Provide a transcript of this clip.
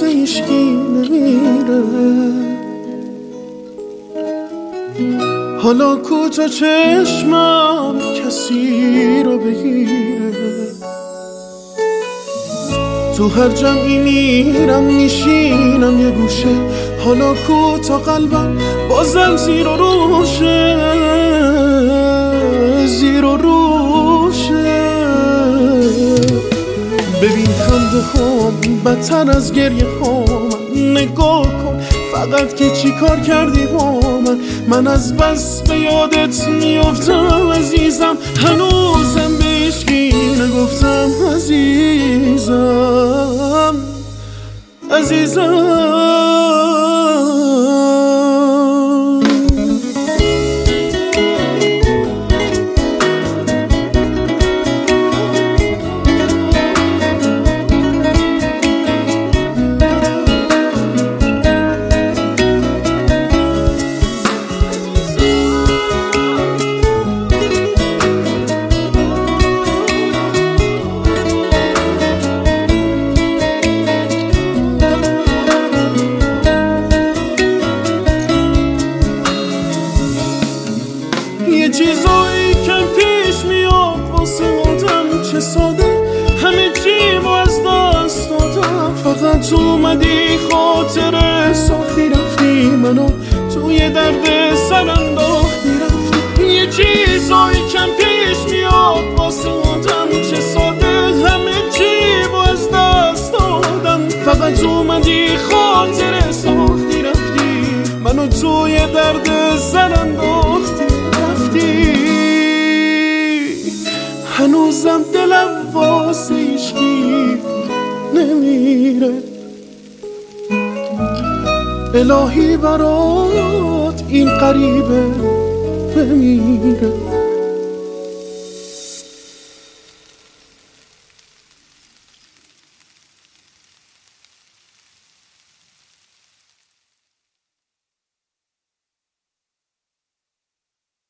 واسه هیچکی نمیره. حالا کوتا چشمم کسی رو بگیره، تو هر جمعی میرم میشینم یه گوشه. حالا کوتا قلبم بازم زیر و روشه، زیر و روشه. ببین خنده هم بدتر از گریه هم، نگاه کن فقط که چی کار کردی با من از بس به یادت میافتم عزیزم، هنوزم به هیچکی نگفتم عزیزم، عزیزم. یه چیزایی که پیش میاد واسه آدم چه ساده، همه چیمو از دست دادم. فقط اومدی خاطره ساختی رفتی، منو توی درد سر انداختی رفتی. یه چیزایی که پیش میاد واسه آدم چه ساده، همه چیمو از دست دادم. فقط اومدی خاطره ساختی رفتی، منو توی درد سر انداختی. هنوزم دلم واسه هیچکی نمیره. الهی برات این غریبه